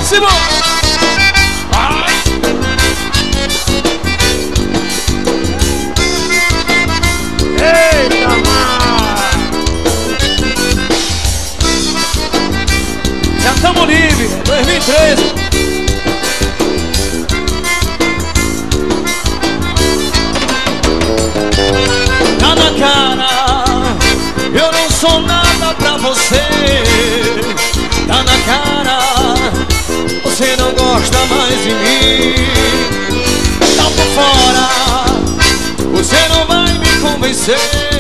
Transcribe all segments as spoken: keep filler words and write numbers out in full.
Simão. Vai. Eita, mar. Já estamos livres, dois mil e treze. Tá na cara, eu não sou nada pra você. Tá na cara, você não gosta mais de mim. Tá por fora, você não vai me convencer.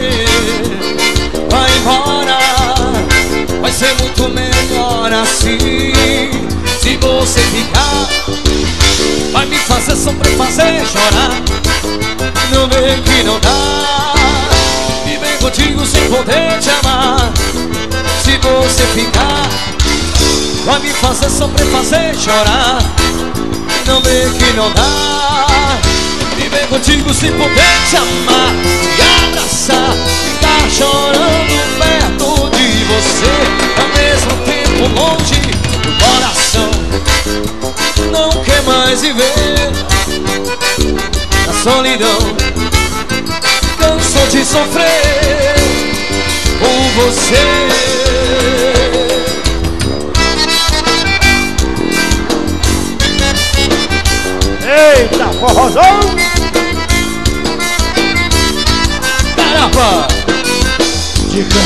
Vai embora, vai ser muito melhor assim. Se você ficar, vai me fazer sofrer, fazer chorar. Não vê que não dá viver contigo sem poder te amar. Se você ficar, vai me fazer sofrer, fazer chorar. Não vê que não dá viver contigo sem poder te amar. Te abraçar, ficar chorando perto de você, ao mesmo tempo longe do coração. Não quer mais viver na solidão. Cansou de sofrer com você. Eita, forrozão. Caramba! Dica.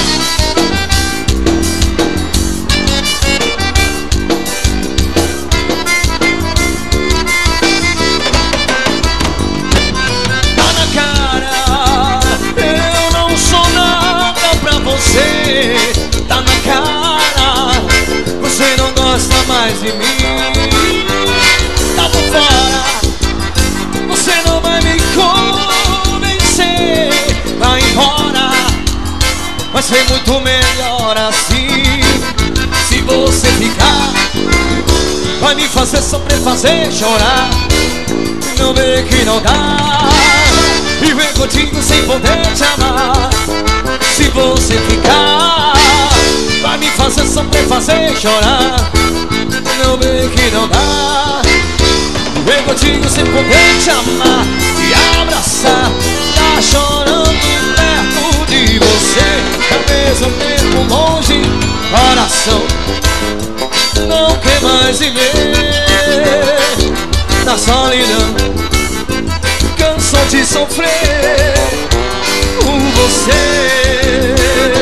Tá na cara, eu não sou nada pra você. Tá na cara, você não gosta mais de mim. Tá por fora, você não vai me convencer. Vai embora, vai ser muito melhor assim. Se você ficar, vai me fazer sofrer, fazer chorar. Não vê que não dá viver contigo sem poder te amar. Se você ficar, vai me fazer sofrer, fazer chorar. Não vê que não dá viver contigo sem poder te amar. Te abraçar, tá chorando perto de você, ao mesmo tempo longe, coração. Não quer mais viver na solidão. Cansou de sofrer com você.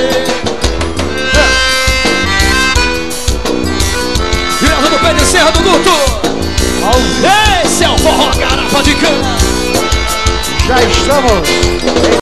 Virada do pé de Serra do Guto. Esse é o forró garapa de cana. Já estamos